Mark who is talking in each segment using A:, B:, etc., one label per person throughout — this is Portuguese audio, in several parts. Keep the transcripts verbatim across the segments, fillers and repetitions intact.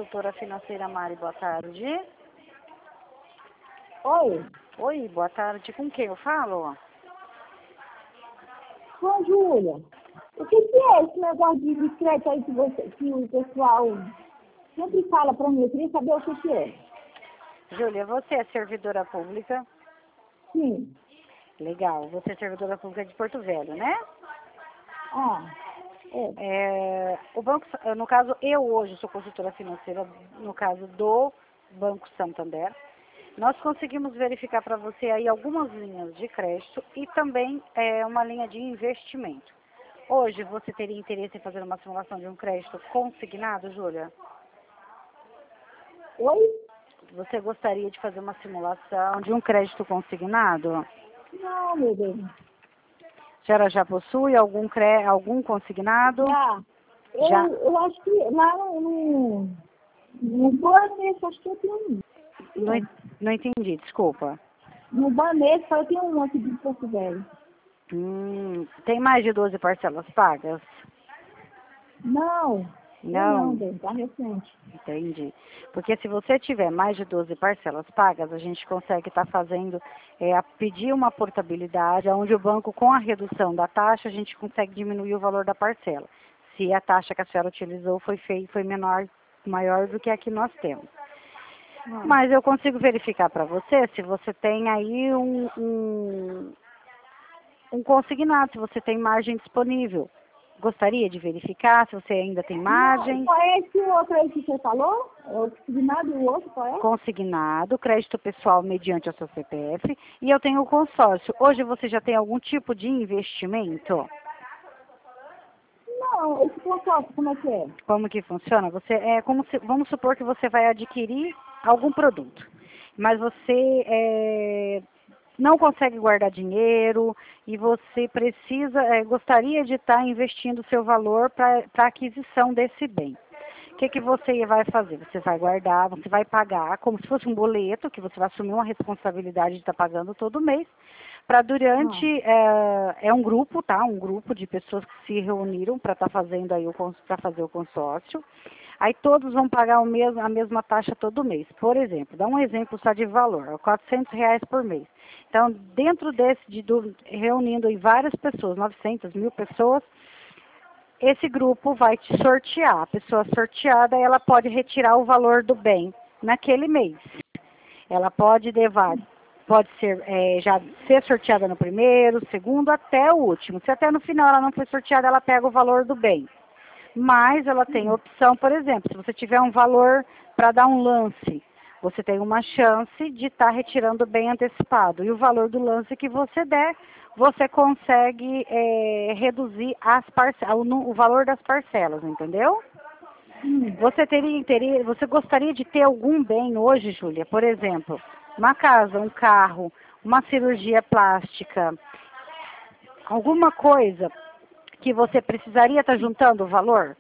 A: consultora financeira Mari, boa tarde.
B: Oi,
A: Oi, boa tarde. Com quem eu falo?
B: com a Júlia. O que, que é esse negócio de de crédito aí que, você, que o pessoal sempre fala para mim? Eu queria saber o que, que é.
A: Júlia, você é servidora pública?
B: Sim.
A: Legal. Você é servidora pública de Porto Velho, né?
B: Ah, é.
A: É, o banco, no caso, eu hoje sou consultora financeira, no caso do Banco Santander. Nós conseguimos verificar para você aí algumas linhas de crédito e também é, uma linha de investimento. Hoje você teria interesse em fazer uma simulação de um crédito consignado, Júlia?
B: Oi?
A: Você gostaria de fazer uma simulação de um crédito consignado?
B: Não, meu Deus.
A: A senhora já possui algum, cre... algum consignado?
B: Já. Eu,
A: Já.
B: eu acho que lá no, no, no Banespa, acho que eu tenho um.
A: Não, en- não entendi, desculpa.
B: No Banespa eu tenho um aqui de Porto Velho.
A: Hum, tem mais de doze parcelas pagas?
B: Não, eu não,
A: Não,
B: bem, tá recente.
A: entendi. Porque se você tiver mais de doze parcelas pagas, a gente consegue estar fazendo, é, a pedir uma portabilidade, onde o banco, com a redução da taxa, a gente consegue diminuir o valor da parcela. Se a taxa que a senhora utilizou foi, fei- foi menor, maior do que a que nós temos.
B: Ah,
A: Mas eu consigo verificar para você se você tem aí um, um, um consignado, se você tem margem disponível. Gostaria de verificar se você ainda tem
B: não,
A: margem?
B: qual é esse outro aí que você falou? É o consignado e o outro, qual é?
A: Consignado, crédito pessoal mediante o seu C P F, e eu tenho o consórcio. Hoje você já tem algum tipo de investimento?
B: Não, esse consórcio, como é que é?
A: Como que funciona? Você é como se, vamos supor que você vai adquirir algum produto, mas você é, não consegue guardar dinheiro e você precisa, é, gostaria de estar investindo o seu valor para a aquisição desse bem. O que, que você vai fazer? Você vai guardar, você vai pagar como se fosse um boleto, que você vai assumir uma responsabilidade de estar pagando todo mês, para
B: Ah,
A: durante, é, é um grupo, tá? Um grupo de pessoas que se reuniram para estar fazendo aí o para fazer o consórcio. Aí todos vão pagar o mesmo, a mesma taxa todo mês. Por exemplo, dá um exemplo só de valor, quatrocentos reais por mês. Então, dentro desse, de, do, reunindo aí várias pessoas, novecentas, mil pessoas, esse grupo vai te sortear. A pessoa sorteada, ela pode retirar o valor do bem naquele mês. Ela pode levar, pode ser é, já ser sorteada no primeiro, segundo, até o último. Se até no final ela não foi sorteada, ela pega o valor do bem. Mas ela tem opção, por exemplo, se você tiver um valor para dar um lance, você tem uma chance de estar retirando bem antecipado. E o valor do lance que você der, você consegue é, reduzir as parcelas, o, o valor das parcelas, entendeu?
B: hum.
A: Você teria interesse, você gostaria de ter algum bem hoje, Júlia? Por exemplo, uma casa, um carro, uma cirurgia plástica, alguma coisa que você precisaria estar juntando o valor?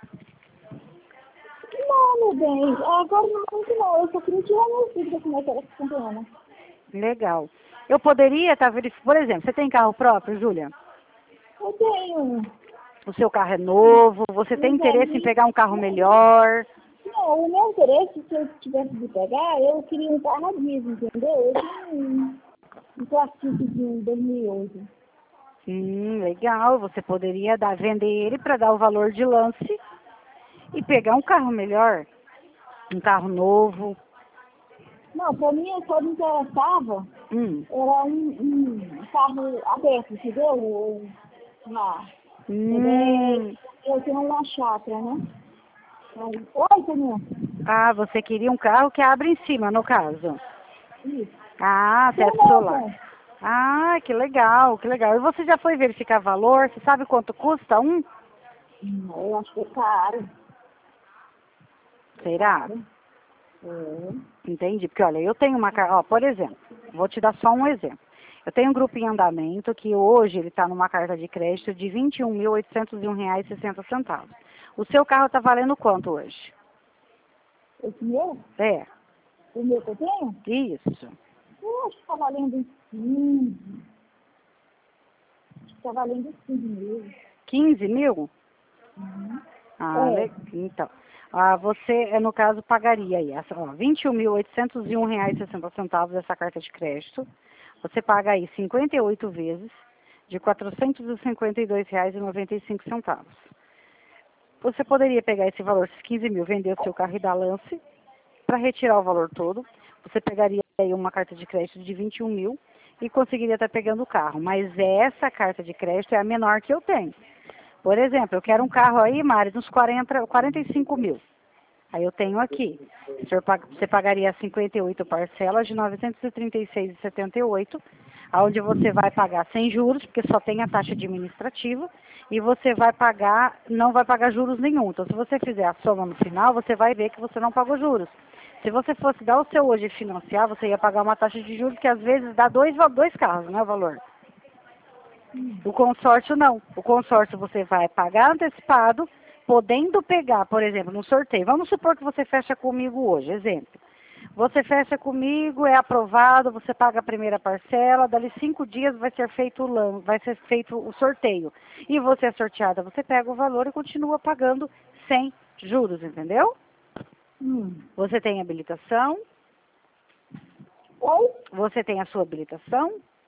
B: Não, meu bem, agora não muito não. Eu só queria tirar meu filho da como é que era essa campeona.
A: Legal. Eu poderia estar verificando, por exemplo, você tem carro próprio, Júlia?
B: Eu tenho
A: O seu carro é novo, você tem
B: um
A: interesse em
B: velhinho.
A: pegar um carro melhor?
B: Não, o meu interesse, se eu tivesse de pegar, eu queria um carro a diesel, entendeu? Eu tenho um, um Classic de dois mil e oito.
A: Hum, legal. Você poderia dar, vender ele para dar o valor de lance e pegar um carro melhor, um carro novo.
B: Não, pra mim, só me interessava,
A: Hum.
B: era um, um carro aberto, entendeu? Ou, lá. É,
A: Hum.
B: eu tenho uma chácara, né? Aí, oi, Toninho.
A: Ah, você queria um carro que abre em cima, no caso.
B: Isso.
A: Ah,
B: Tem
A: teto
B: não,
A: solar.
B: tem.
A: Ah, que legal, que legal. E você já foi verificar valor? Você sabe quanto custa um?
B: Hum, Eu acho que é caro. É
A: Será?
B: caro. É.
A: Entendi. Porque, olha, eu tenho uma... car- Ó, por exemplo, vou te dar só um exemplo. Eu tenho um grupo em andamento que hoje ele está numa carta de crédito de vinte e um mil oitocentos e um reais e sessenta centavos. O seu carro está valendo quanto hoje?
B: Esse meu?
A: É,
B: O meu que eu tenho?
A: isso.
B: Eu acho que tá valendo uns quinze. Acho que tá valendo uns quinze mil.
A: quinze mil?
B: Uhum.
A: Ah,
B: É.
A: le... então. Ah, você, no caso, pagaria aí, essa, ó, vinte e um mil oitocentos e um reais e sessenta centavos essa carta de crédito. Você paga aí cinquenta e oito vezes de quatrocentos e cinquenta e dois reais e noventa e cinco centavos. Você poderia pegar esse valor, esses quinze mil, vender o seu carro e dar lance para retirar o valor todo. Você pegaria aí uma carta de crédito de vinte e um mil e conseguiria estar pegando o carro. Mas essa carta de crédito é a menor que eu tenho. Por exemplo, eu quero um carro aí, Mari, uns quarenta, quarenta e cinco mil. Aí eu tenho aqui, o senhor pag- você pagaria cinquenta e oito parcelas de novecentos e trinta e seis reais e setenta e oito centavos, onde você vai pagar sem juros, porque só tem a taxa administrativa, e você vai pagar, não vai pagar juros nenhum. Então, se você fizer a soma no final, você vai ver que você não pagou juros. Se você fosse dar o seu hoje e financiar, você ia pagar uma taxa de juros que às vezes dá dois, va- dois carros, né, o valor. O consórcio não. O consórcio você vai pagar antecipado, podendo pegar, por exemplo, no sorteio. Vamos supor que você fecha comigo hoje, exemplo. Você fecha comigo, é aprovado, você paga a primeira parcela, dali cinco dias vai ser feito o lan- vai ser feito o sorteio. E você é sorteada, você pega o valor e continua pagando sem juros, entendeu?
B: Hum.
A: Você tem habilitação,
B: Oi?
A: você tem a sua habilitação.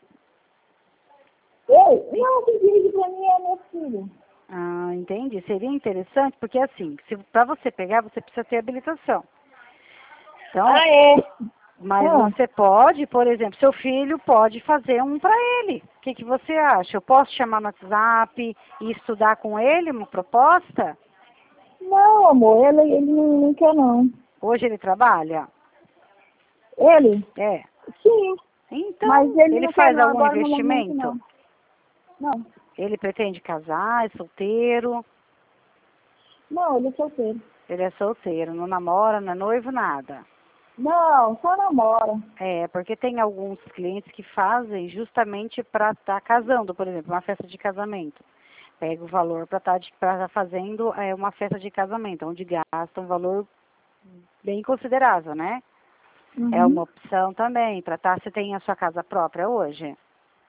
B: Eu? Não, quem dirige pra mim é meu filho.
A: Ah, entendi. Seria interessante, porque assim, se para você pegar, você precisa ter habilitação. Então,
B: Ah, é?
A: mas
B: Ah,
A: você pode, por exemplo, seu filho pode fazer um para ele. O que, que você acha? Eu posso chamar no WhatsApp e estudar com ele uma proposta?
B: não, amor, ele, ele não, não quer não.
A: Hoje ele trabalha?
B: Ele?
A: É.
B: Sim,
A: Então,
B: mas ele
A: ele
B: não quer
A: faz
B: não,
A: algum
B: agora no momento
A: investimento?
B: não. Não,
A: Ele pretende casar, é solteiro?
B: não, ele é solteiro.
A: Ele é solteiro, não namora, não é noivo, nada.
B: Não, só namora.
A: É, porque tem alguns clientes que fazem justamente para estar casando, por exemplo, uma festa de casamento. Pega o valor para estar tá fazendo é, uma festa de casamento, onde gasta um valor bem considerável, né? É uma
B: Uhum.
A: opção também, para estar, você tem a sua casa própria hoje?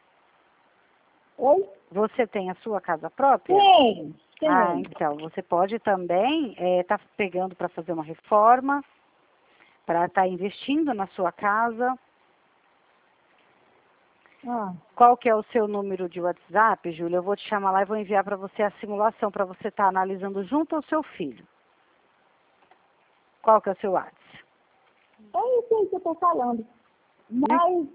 B: Oi?
A: Você tem a sua casa própria?
B: Tem,
A: Ah,
B: tem.
A: então, você pode também estar pegando para fazer uma reforma, para estar investindo na sua casa.
B: Ah,
A: Qual que é o seu número de WhatsApp, Júlia? Eu vou te chamar lá e vou enviar para você a simulação, para você estar analisando junto ao seu filho. Qual que é o seu WhatsApp?
B: é isso aí que eu tô falando. Mas,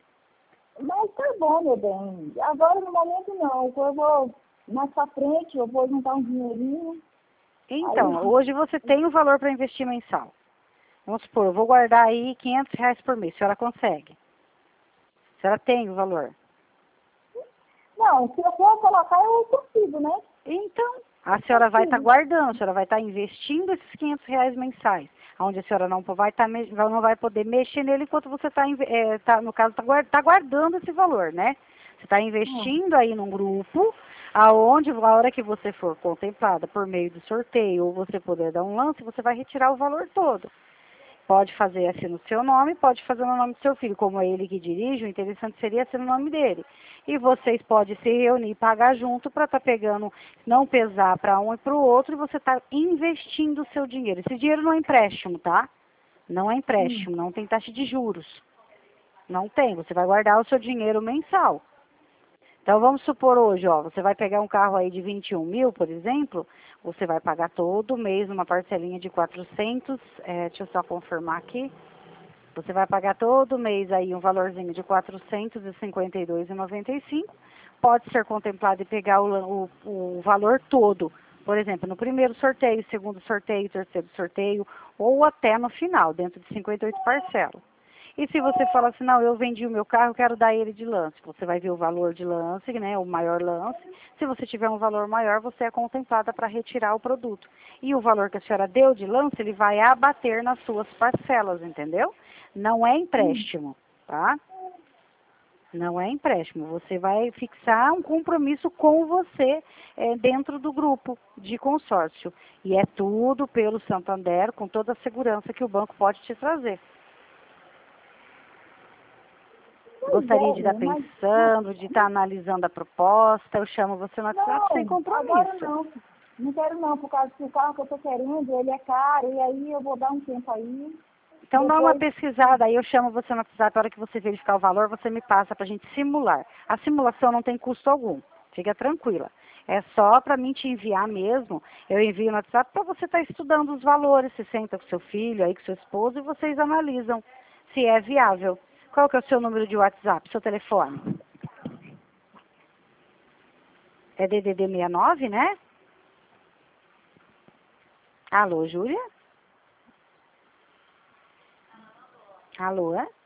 B: mas tá bom, meu bem. Agora no momento não. Eu vou, mais pra frente, eu vou juntar um dinheirinho.
A: Então,
B: Aí,
A: hoje você tem o valor para investir mensal. Vamos supor, eu vou guardar aí quinhentos reais por mês. A senhora consegue? A senhora tem o valor?
B: não, se eu for colocar, eu consigo, né?
A: Então, a senhora vai estar guardando, a senhora vai estar investindo esses quinhentos reais mensais, onde a senhora não vai, tá, não vai poder mexer nele enquanto você está, é, tá, no caso, está guardando esse valor, né? Você está investindo aí num grupo, aonde a hora que você for contemplada por meio do sorteio, ou você puder dar um lance, você vai retirar o valor todo. Pode fazer assim no seu nome, pode fazer no nome do seu filho. Como é ele que dirige, o interessante seria ser no nome dele. E vocês podem se reunir e pagar junto para estar tá pegando, não pesar para um e para o outro, e você está investindo o seu dinheiro. Esse dinheiro não é empréstimo, tá? Não é empréstimo, não tem taxa de juros. Não tem, você vai guardar o seu dinheiro mensal. Então, vamos supor hoje, ó, você vai pegar um carro aí de vinte e um mil, por exemplo, você vai pagar todo mês uma parcelinha de quatrocentos, é, deixa eu só confirmar aqui, você vai pagar todo mês aí um valorzinho de quatrocentos e cinquenta e dois reais e noventa e cinco centavos, pode ser contemplado e pegar o, o, o valor todo, por exemplo, no primeiro sorteio, segundo sorteio, terceiro sorteio, ou até no final, dentro de cinquenta e oito parcelas. E se você fala assim, não, eu vendi o meu carro, quero dar ele de lance. Você vai ver o valor de lance, né, o maior lance. Se você tiver um valor maior, você é contemplada para retirar o produto. E o valor que a senhora deu de lance, ele vai abater nas suas parcelas, entendeu? Não é empréstimo, tá? Não é empréstimo. Você vai fixar um compromisso com você é, dentro do grupo de consórcio. E é tudo pelo Santander, com toda a segurança que o banco pode te trazer.
B: pois
A: Gostaria de
B: é,
A: estar
B: mas,
A: pensando, de estar analisando a proposta. Eu chamo você no WhatsApp sem
B: não, agora
A: compromisso.
B: não. Não quero não, por causa que o carro que eu tô querendo, ele é caro, e aí eu vou dar um tempo aí.
A: Então
B: Depois...
A: dá uma pesquisada, aí eu chamo você no WhatsApp, a hora que você verificar o valor, você me passa para a gente simular. A simulação não tem custo algum, fica tranquila. É só para mim te enviar mesmo, eu envio no WhatsApp para você estar tá estudando os valores, se senta com seu filho, aí com seu esposo, e vocês analisam se é viável. Qual que é o seu número de WhatsApp, seu telefone? É D D D sessenta e nove, né? Alô, Júlia? Alô, é?